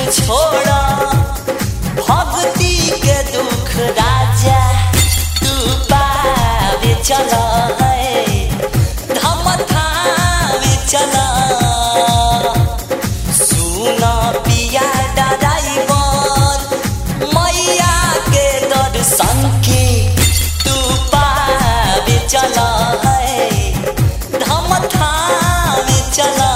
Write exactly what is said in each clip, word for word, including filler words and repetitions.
छोड़ा भक्ति के दुख राजा तू पावे चला है धम थावे चला सुना पिया ड्राइवर मैया के दर्शन के तू पावे चला है धम थावे चला।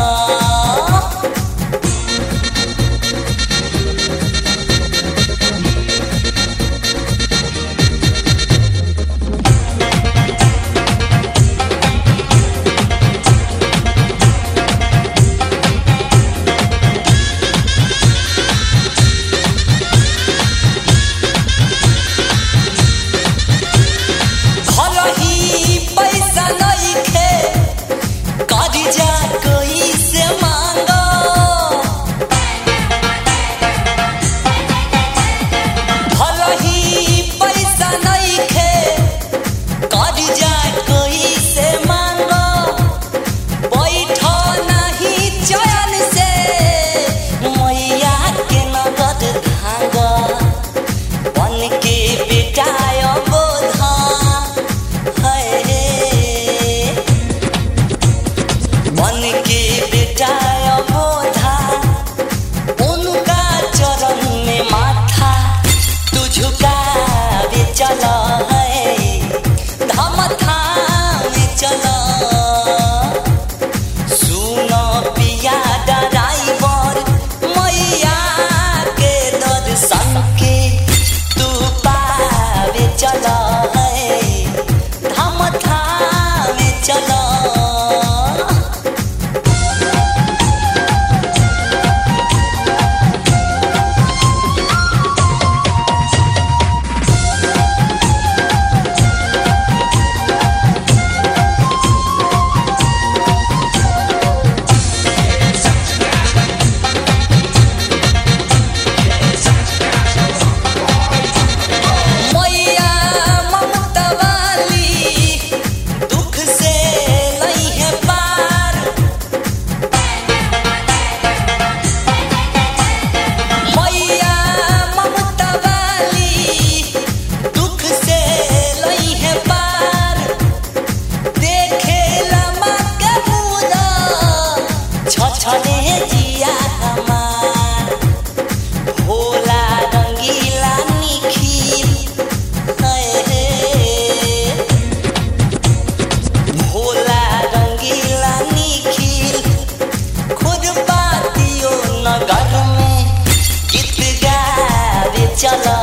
चला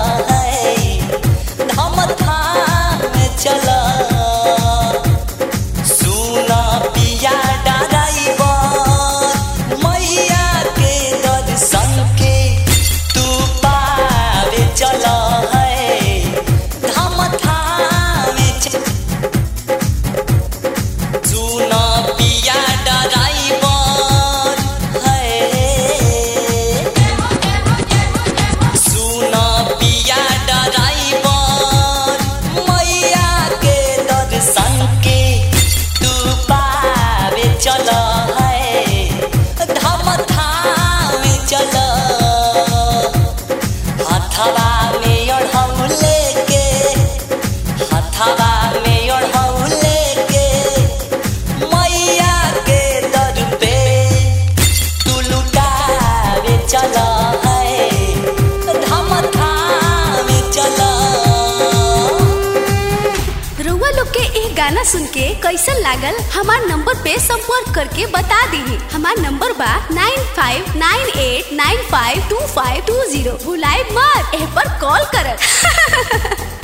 है धम थाम चला सुना पिया ड्राइवर मैया के दर्शन के तू पावे चला है धम थाम सुना पिया गाना सुन के कैसन लागल हमार नंबर पे संपर्क करके बता दी। हमार नंबर बा nine five nine eight nine five two five two zero. भुलाए मत, एह पर कॉल कर।